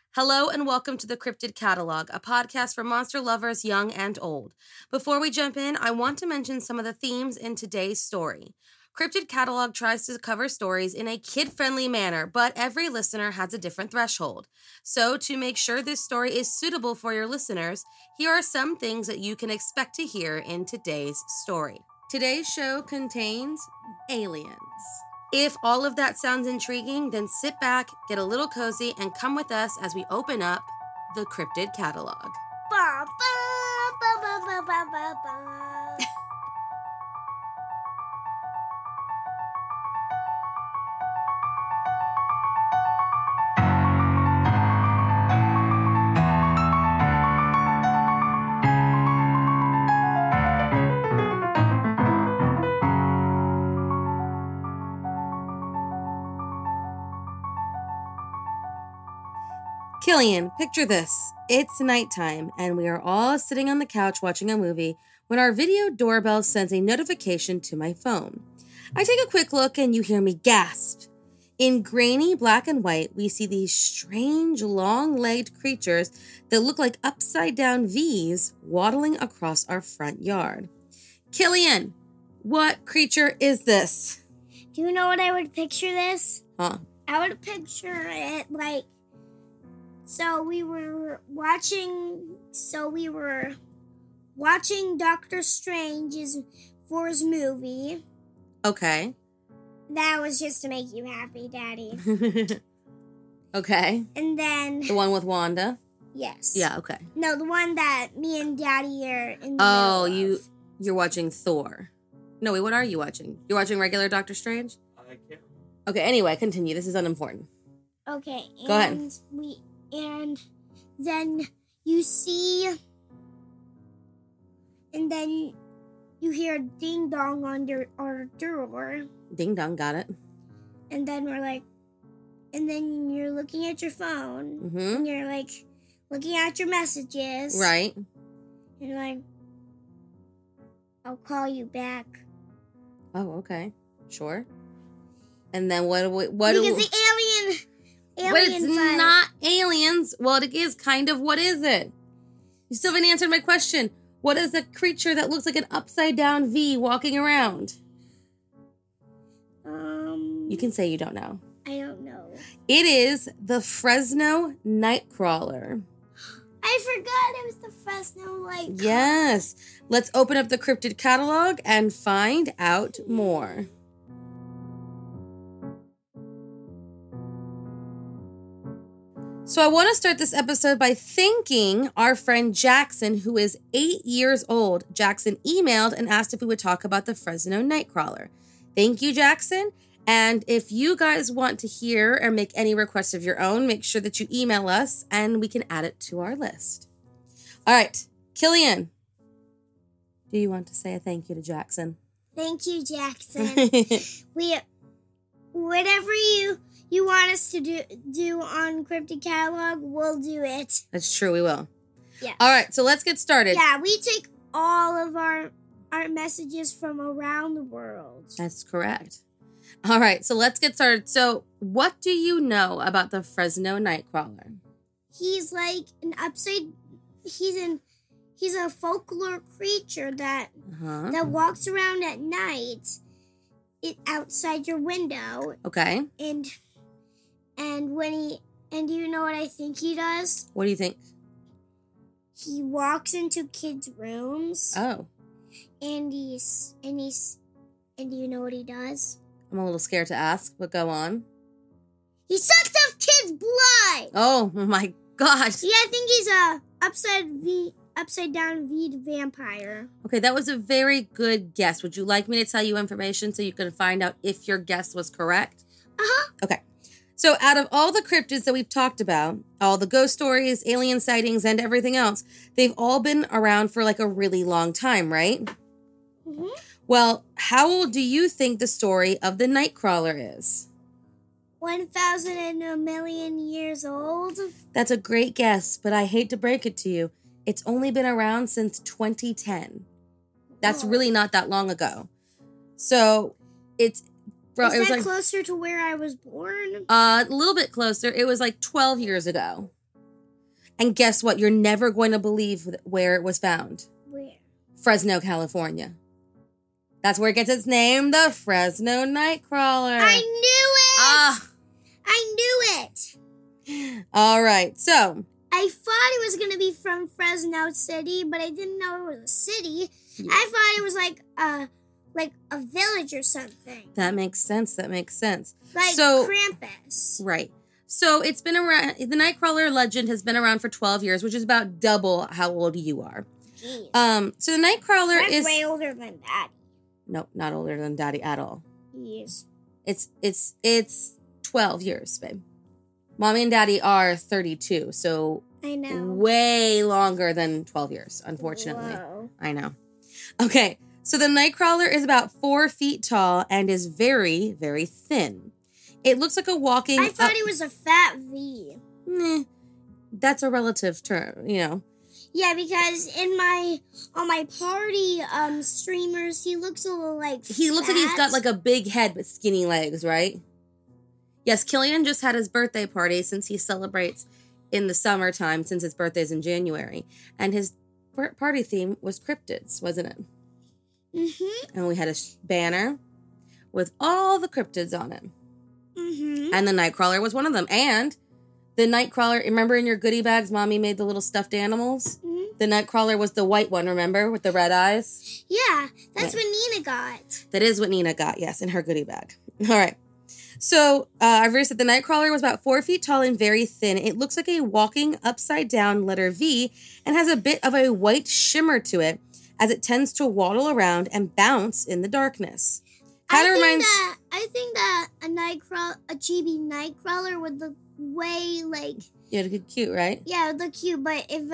Hello and welcome to the Cryptid Catalog, a podcast for monster lovers young and old. Before we jump in, I want to mention some of the themes in today's story. Cryptid Catalog tries to cover stories in a kid-friendly manner, but every listener has a different threshold. So to make sure this story is suitable for your listeners, here are some things that you can expect to hear in today's story. Today's show contains aliens. If all of that sounds intriguing, then sit back, get a little cozy, and come with us as we open up the Cryptid Catalog. Ba, ba, ba, ba, ba, ba, ba, ba. Killian, picture this. It's nighttime, and we are all sitting on the couch watching a movie when our video doorbell sends a notification to my phone. I take a quick look, and you hear me gasp. In grainy black and white, we see these strange, long-legged creatures that look like upside-down V's waddling across our front yard. Killian, what creature is this? Do you know what I would picture this? Huh? I would picture it like, so we were watching Doctor Strange's for his movie. Okay. That was just to make you happy, Daddy. Okay. And then The one with Wanda? yes. Yeah, okay. No, the one that me and Daddy are in the Oh, middle of. you're watching Thor. No, wait, what are you watching? You're watching regular Doctor Strange? I can't. Okay, anyway, continue. This is unimportant. Okay. Go ahead. And then you see, and then you hear ding dong on our door, Ding dong, got it. and then and then you're looking at your phone, Mm-hmm. and you're like looking at your messages, Right. And you're like, I'll call you back. Oh, okay. Sure. And then what Because the alien But it's fight. not aliens. Well, it is kind of. What is it? You still haven't answered my question. What is a creature that looks like an upside down V walking around? You can say you don't know. I don't know. It is the Fresno Nightcrawler. I forgot it was the Fresno light. Yes. Let's open up the Cryptid Catalog and find out more. So I want to start this episode by thanking our friend Jackson, who is 8 years old. Jackson emailed and asked if we would talk about the Fresno Nightcrawler. Thank you, Jackson. And if you guys want to hear or make any requests of your own, make sure that you email us and we can add it to our list. All right, Killian, do you want to say a thank you to Jackson? Thank you, Jackson. Whatever you want us to do on Cryptid Catalog, we'll do it. That's true, we will. Yeah. All right, so let's get started. Yeah, we take all of our messages from around the world. That's correct. All right, so let's get started. So what do you know about the Fresno Nightcrawler? He's like he's a folklore creature that walks around at night outside your window. Okay. And do you know what I think he does? What do you think? He walks into kids' rooms. Oh, And do you know what he does? I'm a little scared to ask, but go on. He sucks up kids' blood. Oh my gosh. Yeah, I think he's a upside down V vampire. Okay, that was a very good guess. Would you like me to tell you information so you can find out if your guess was correct? Uh-huh. Okay. So out of all the cryptids that we've talked about, all the ghost stories, alien sightings, and everything else, they've all been around for like a really long time, right? Mm-hmm. Well, how old do you think the story of the Nightcrawler is? 1,000,000,000 years old. That's a great guess, but I hate to break it to you. It's only been around since 2010. That's really not that long ago. So it's Is that closer to where I was born? A little bit closer. It was like 12 years ago. And guess what? You're never going to believe where it was found. Where? Fresno, California. That's where it gets its name, the Fresno Nightcrawler. I knew it! I knew it! All right, so. I thought it was going to be from Fresno City, but I didn't know it was a city. Yeah. I thought it was like a village or something. That makes sense. Like Krampus. Right. So it's been around, the Nightcrawler legend has been around for 12 years, which is about double how old you are. Jeez. So the Nightcrawler is way older than Daddy. No, not older than Daddy at all. He is. It's 12 years, babe. Mommy and Daddy are 32, so I know. Way longer than 12 years, unfortunately. Whoa. I know. Okay, so the Nightcrawler is about 4 feet tall and is very, very thin. It looks like a walking... I thought he was a fat V. That's a relative term, you know. Yeah, because on my party streamers, he looks a little like He looks like he's got like a big head but skinny legs, right? Yes, Killian just had his birthday party since he celebrates in the summertime since his birthday's in January. And his party theme was cryptids, wasn't it? Mm-hmm. And we had a banner with all the cryptids on it. Mm-hmm. And the Nightcrawler was one of them. And the Nightcrawler, remember in your goodie bags, Mommy made the little stuffed animals? Mm-hmm. The Nightcrawler was the white one, remember? With the red eyes? Yeah, that's what Nina got. That is what Nina got, yes, in her goodie bag. All right. So, I've already said the Nightcrawler was about 4 feet tall and very thin. It looks like a walking upside down letter V and has a bit of a white shimmer to it as it tends to waddle around and bounce in the darkness. I think that a chibi Nightcrawler would look way like... Yeah, it'd look cute, right? Yeah, it would look cute, but if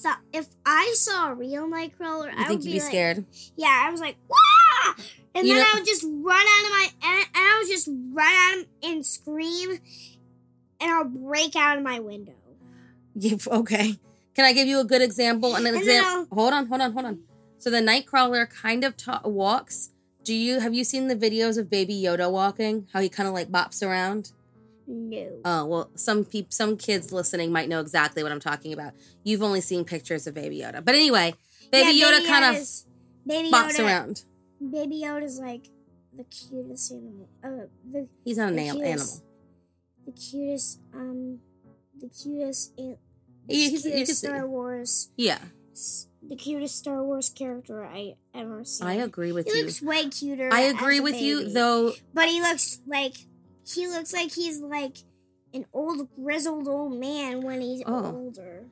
I saw a real Nightcrawler, I would be scared. Yeah, I was like, "Wah!" And then I would just run out of him and scream, and I'll break out of my window. Okay. Can I give you a good example? Hold on. So the Nightcrawler kind of walks. Have you seen the videos of Baby Yoda walking? How he kind of like bops around? No. Oh, well, some kids listening might know exactly what I'm talking about. You've only seen pictures of Baby Yoda. But anyway, Baby Yoda kind of bops around. Baby Yoda's like the cutest animal. He's not an animal. The cutest Star Wars. Yeah. The cutest Star Wars character I ever seen. I agree with you. He looks way cuter. I agree with you, though. But he looks like he's like an old grizzled old man when he's older.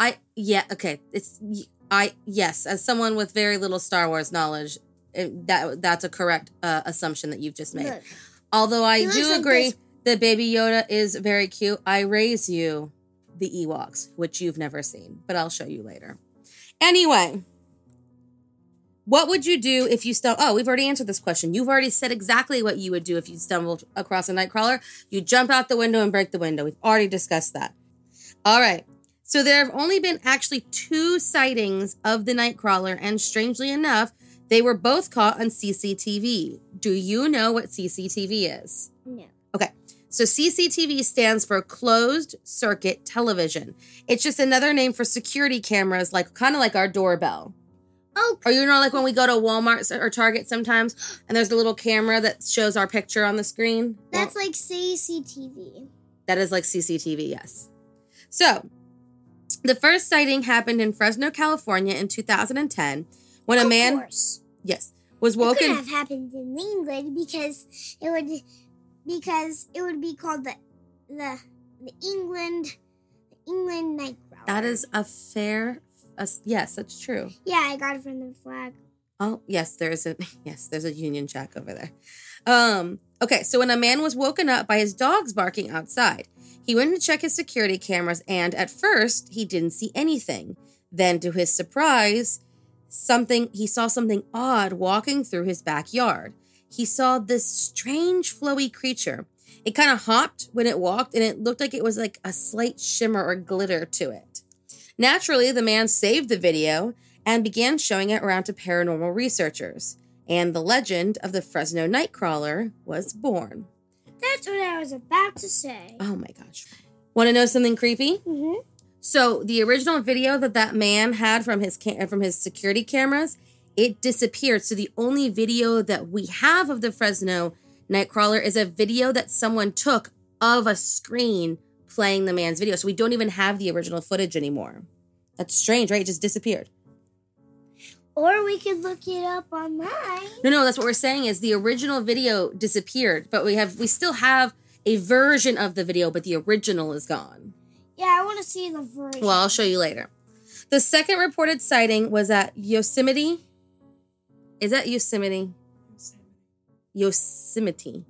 Yes, as someone with very little Star Wars knowledge, that's a correct assumption that you've just made. Look, although I do agree that Baby Yoda is very cute. I raise you the Ewoks, which you've never seen, but I'll show you later. Anyway, what would you do if you we've already answered this question. You've already said exactly what you would do if you stumbled across a Nightcrawler. You jump out the window and break the window. We've already discussed that. All right. So there have only been actually 2 sightings of the Nightcrawler, and strangely enough, they were both caught on CCTV. Do you know what CCTV is? No. Okay. So CCTV stands for closed circuit television. It's just another name for security cameras, kind of like our doorbell. Oh. Or you know, like when we go to Walmart or Target sometimes, and there's a little camera that shows our picture on the screen. That's like CCTV. That is like CCTV, yes. So, the first sighting happened in Fresno, California in 2010 when a man... Of course. Yes. Was woken... It couldn't have happened in England because it would be called the England Nightcrawler. That is a fair... yes, that's true. Yeah, I got it from the flag. Oh, yes, there's a Union Jack over there. Okay, so when a man was woken up by his dogs barking outside, he went to check his security cameras, and at first, he didn't see anything. Then, to his surprise, he saw something odd walking through his backyard. He saw this strange flowy creature. It kind of hopped when it walked, and it looked like it was like a slight shimmer or glitter to it. Naturally, the man saved the video and began showing it around to paranormal researchers. And the legend of the Fresno Nightcrawler was born. That's what I was about to say. Oh my gosh. Want to know something creepy? Mm-hmm. So the original video that man had from his security cameras, it disappeared. So the only video that we have of the Fresno Nightcrawler is a video that someone took of a screen playing the man's video. So we don't even have the original footage anymore. That's strange, right? It just disappeared. Or we could look it up online. No, that's what we're saying is the original video disappeared, but we still have a version of the video, but the original is gone. Yeah, I want to see the version. Well, I'll show you later. The second reported sighting was at Yosemite. Is that Yosemite? Yosemite.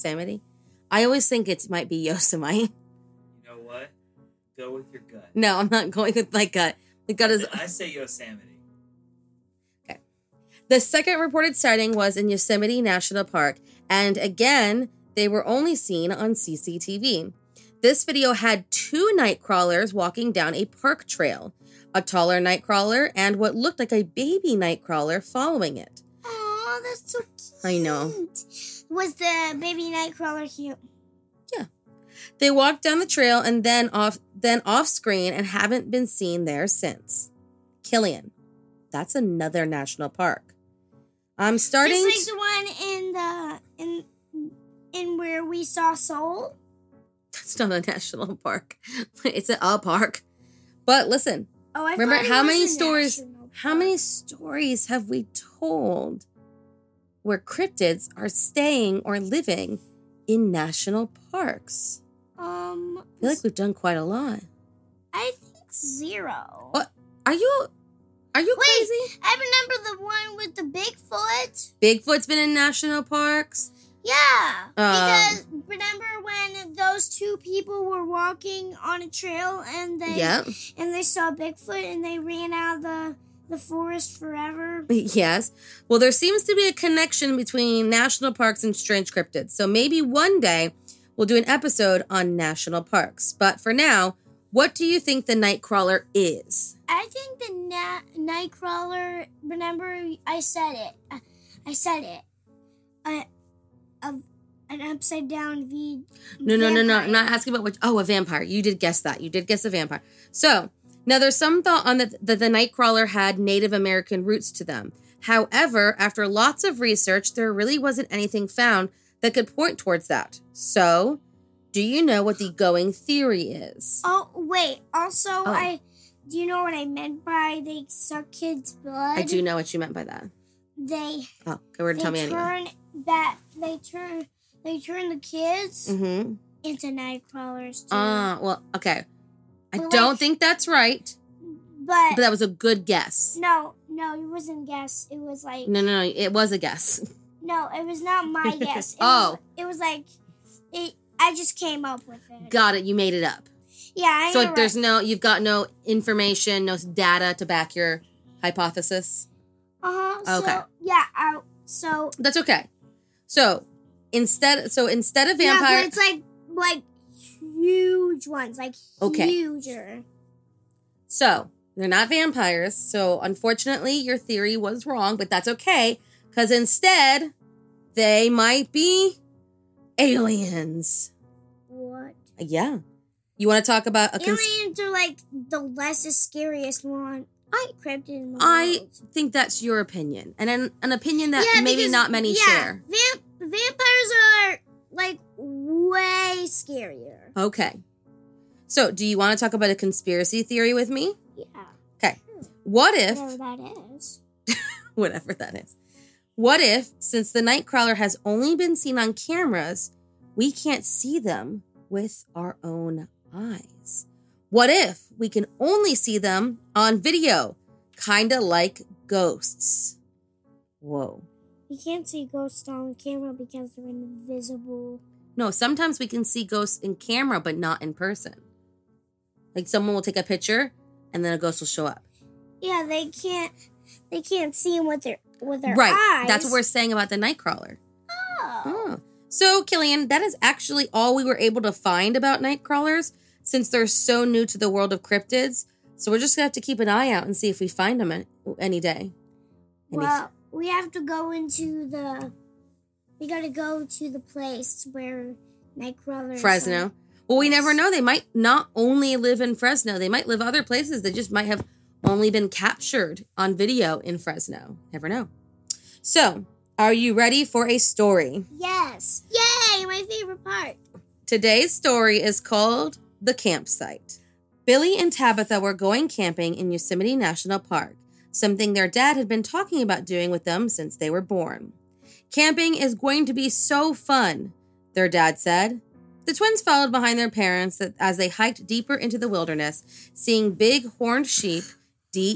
I always think it might be Yosemite. You know what? Go with your gut. No, I'm not going with my gut. The gut is... I say Yosemite. Okay. The second reported sighting was in Yosemite National Park. And again, they were only seen on CCTV. This video had 2 night crawlers walking down a park trail. A taller night crawler and what looked like a baby night crawler following it. Oh, that's so cute. I know. Was the baby nightcrawler cute? Yeah. They walked down the trail and then off screen and haven't been seen there since. Killian. That's another national park. I'm starting just like the one in where we saw Soul. That's not a national park. It's a park. But listen. Oh, I remember thought it how was many a stories? national park. How many stories have we told where cryptids are staying or living in national parks? I feel like we've done quite a lot. I think 0. What? Are you crazy? I remember the one with the Bigfoot. Bigfoot's been in national parks. Yeah, because remember when those 2 people were walking on a trail and they saw Bigfoot and they ran out of the forest forever? Yes. Well, there seems to be a connection between national parks and strange cryptids. So maybe one day we'll do an episode on national parks. But for now, what do you think the Nightcrawler is? I think the Nightcrawler, remember I said it. An upside down V. No. I'm not asking about a vampire. You did guess that. You did guess a vampire. So now there's some thought on that the Nightcrawler had Native American roots to them. However, after lots of research, there really wasn't anything found that could point towards that. So, do you know what the going theory is? Oh, wait. Also, do you know what I meant by they suck kids' blood? I do know what you meant by that. They were to tell me anyway. They turn the kids into night crawlers too. Well, okay. I don't think that's right. But that was a good guess. No, it wasn't a guess. It was like No, it was a guess. No, it was not my guess. It was like I just came up with it. Got it. You made it up. Yeah, So there's you've got no information, no data to back your hypothesis? Okay. So that's okay. So instead of vampire, but it's like huge ones, like huger. So they're not vampires. So unfortunately, your theory was wrong, but that's okay because instead they might be aliens. What? Yeah. You want to talk about aliens are like the lessest scariest one. Cryptid in the world. I think that's your opinion, and an opinion that maybe not many share. Vampires are like way scarier. Okay. So, do you want to talk about a conspiracy theory with me? Yeah. Okay. What if... Whatever that is. Whatever that is. What if, since the Nightcrawler has only been seen on cameras, we can't see them with our own eyes? What if we can only see them on video? Kinda like ghosts. Whoa. You can't see ghosts on camera because they're invisible. No, sometimes we can see ghosts in camera, but not in person. Like someone will take a picture, and then a ghost will show up. Yeah, they can't see them with their right. eyes. That's what we're saying about the Nightcrawler. Oh. So, Killian, that is actually all we were able to find about Nightcrawlers, since they're so new to the world of cryptids. So we're just going to have to keep an eye out and see if we find them any day. Well, we have to go we got to go to the place where Nightcrawlers Fresno. Well, we never know. They might not only live in Fresno. They might live other places. They just might have only been captured on video in Fresno. Never know. So, are you ready for a story? Yes. Yay, my favorite part. Today's story is called The Campsite. Billy and Tabitha were going camping in Yosemite National Park, something their dad had been talking about doing with them since they were born. Camping is going to be so fun, their dad said. The twins followed behind their parents as they hiked deeper into the wilderness, seeing big horned sheep, You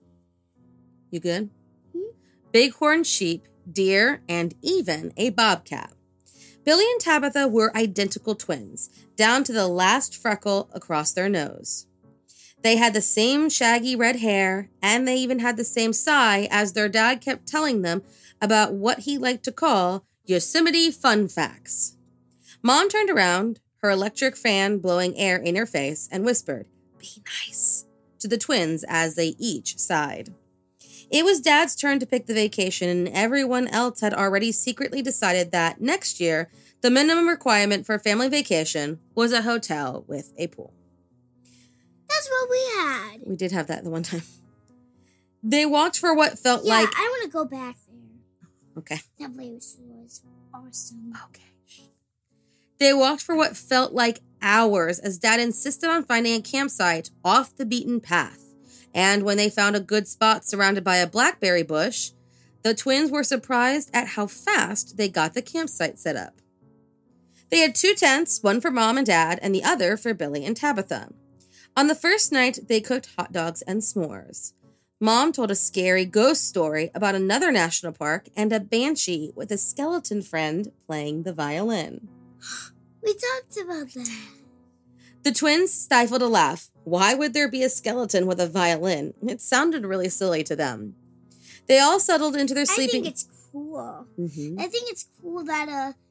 good? Big horned sheep, deer, and even a bobcat. Billy and Tabitha were identical twins, down to the last freckle across their nose. They had the same shaggy red hair, and they even had the same sigh as their dad kept telling them about what he liked to call Yosemite fun facts. Mom turned around, her electric fan blowing air in her face, and whispered, "Be nice," to the twins as they each sighed. It was Dad's turn to pick the vacation, and everyone else had already secretly decided that next year, the minimum requirement for a family vacation was a hotel with a pool. That's what we had. We did have that the one time. They walked for what felt like... Yeah, I want to go back there. Okay. That place was awesome. Okay. They walked for what felt like hours as Dad insisted on finding a campsite off the beaten path. And when they found a good spot surrounded by a blackberry bush, the twins were surprised at how fast they got the campsite set up. They had 2 tents, one for Mom and Dad and the other for Billy and Tabitha. On the first night, they cooked hot dogs and s'mores. Mom told a scary ghost story about another national park and a banshee with a skeleton friend playing the violin. We talked about that. The twins stifled a laugh. Why would there be a skeleton with a violin? It sounded really silly to them. They all settled into their sleeping... I think it's cool. Mm-hmm. I think it's cool that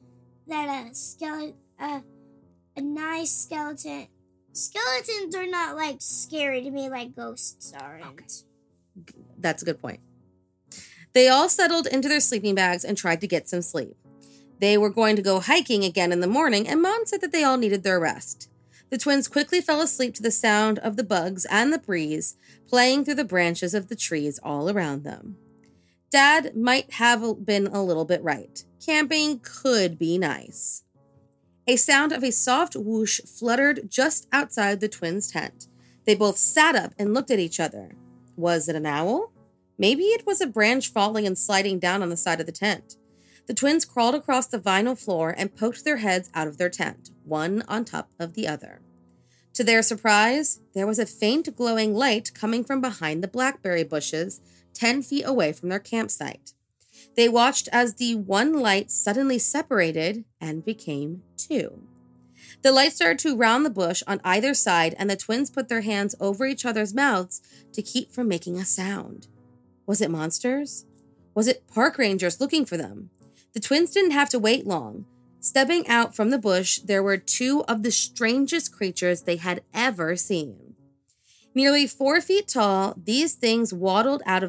a nice skeleton... Skeletons are not, like, scary to me like ghosts aren't. Okay. That's a good point. They all settled into their sleeping bags and tried to get some sleep. They were going to go hiking again in the morning, and Mom said that they all needed their rest. The twins quickly fell asleep to the sound of the bugs and the breeze playing through the branches of the trees all around them. Dad might have been a little bit right. Camping could be nice. A sound of a soft whoosh fluttered just outside the twins' tent. They both sat up and looked at each other. Was it an owl? Maybe it was a branch falling and sliding down on the side of the tent. The twins crawled across the vinyl floor and poked their heads out of their tent, one on top of the other. To their surprise, there was a faint glowing light coming from behind the blackberry bushes, 10 feet away from their campsite. They watched as the one light suddenly separated and became 2. The light started to round the bush on either side, and the twins put their hands over each other's mouths to keep from making a sound. Was it monsters? Was it park rangers looking for them? The twins didn't have to wait long. Stepping out from the bush, there were 2 of the strangest creatures they had ever seen. Nearly 4 feet tall, these things waddled out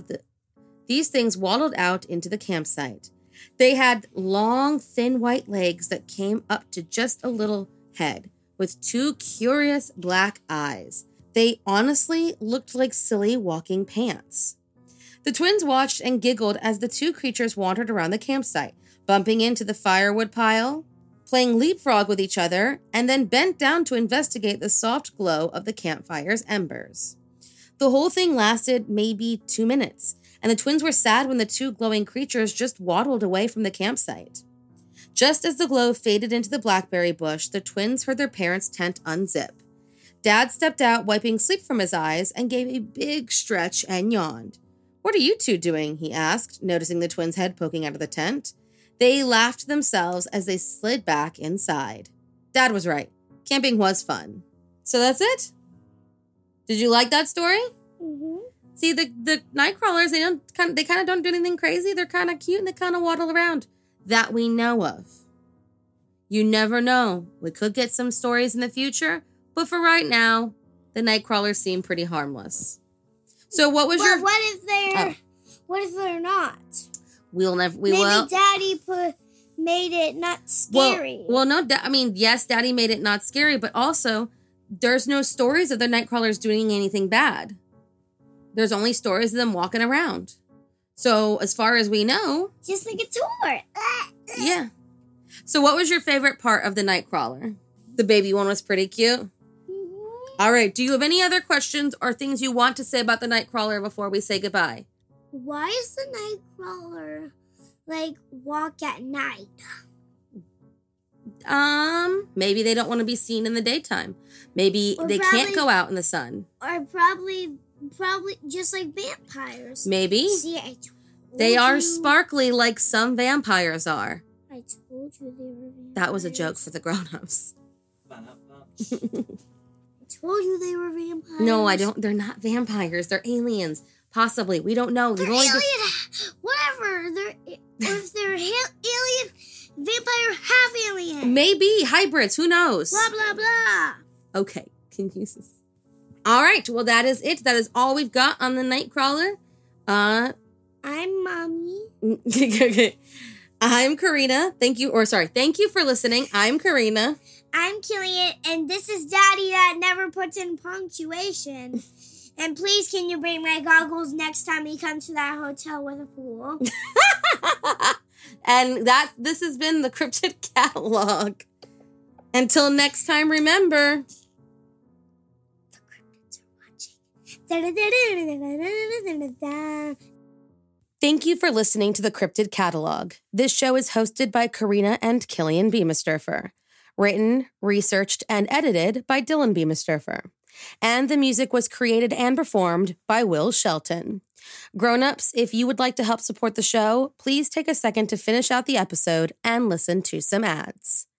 into the campsite. They had long, thin white legs that came up to just a little head, with 2 curious black eyes. They honestly looked like silly walking pants. The twins watched and giggled as the 2 creatures wandered around the campsite, bumping into the firewood pile, playing leapfrog with each other, and then bent down to investigate the soft glow of the campfire's embers. The whole thing lasted maybe 2 minutes, and the twins were sad when the 2 glowing creatures just waddled away from the campsite. Just as the glow faded into the blackberry bush, the twins heard their parents' tent unzip. Dad stepped out, wiping sleep from his eyes, and gave a big stretch and yawned. "What are you 2 doing?" he asked, noticing the twins' head poking out of the tent. They laughed themselves as they slid back inside. Dad was right. Camping was fun. So that's it? Did you like that story? Mm-hmm. See, the night crawlers, they kind of don't do anything crazy. They're kind of cute and they kind of waddle around. That we know of. You never know. We could get some stories in the future, but for right now, the night crawlers seem pretty harmless. So what was your... What if they're not? Maybe Daddy made it not scary. Well, no, yes, Daddy made it not scary, but also there's no stories of the Nightcrawlers doing anything bad. There's only stories of them walking around. So as far as we know... Just like a tour. Yeah. So what was your favorite part of the Nightcrawler? The baby one was pretty cute. Mm-hmm. All right. Do you have any other questions or things you want to say about the Nightcrawler before we say goodbye? Why is the Nightcrawler, walk at night? Maybe they don't want to be seen in the daytime. Maybe they can't go out in the sun. Or probably just like vampires. Maybe. See, I told they are sparkly like some vampires are. I told you they were vampires. That was a joke for the grown-ups. I told you they were vampires. No, I don't. They're not vampires. They're aliens. Possibly. We don't know. They're alien. Whatever. If they're alien, vampire, half alien. Maybe. Hybrids. Who knows? Blah, blah, blah. Okay. All right. Well, that is it. That is all we've got on the Nightcrawler. I'm Mommy. I'm Karina. Thank you for listening. I'm Karina. I'm Killian, and this is Daddy that never puts in punctuation. And please, can you bring my goggles next time we come to that hotel with a pool? And this has been the Cryptid Catalog. Until next time, remember... The cryptids are watching. Thank you for listening to the Cryptid Catalog. This show is hosted by Karina and Killian Beamisturfer. Written, researched, and edited by Dylan Beamisturfer. And the music was created and performed by Will Shelton. Grown-ups, if you would like to help support the show, please take a second to finish out the episode and listen to some ads.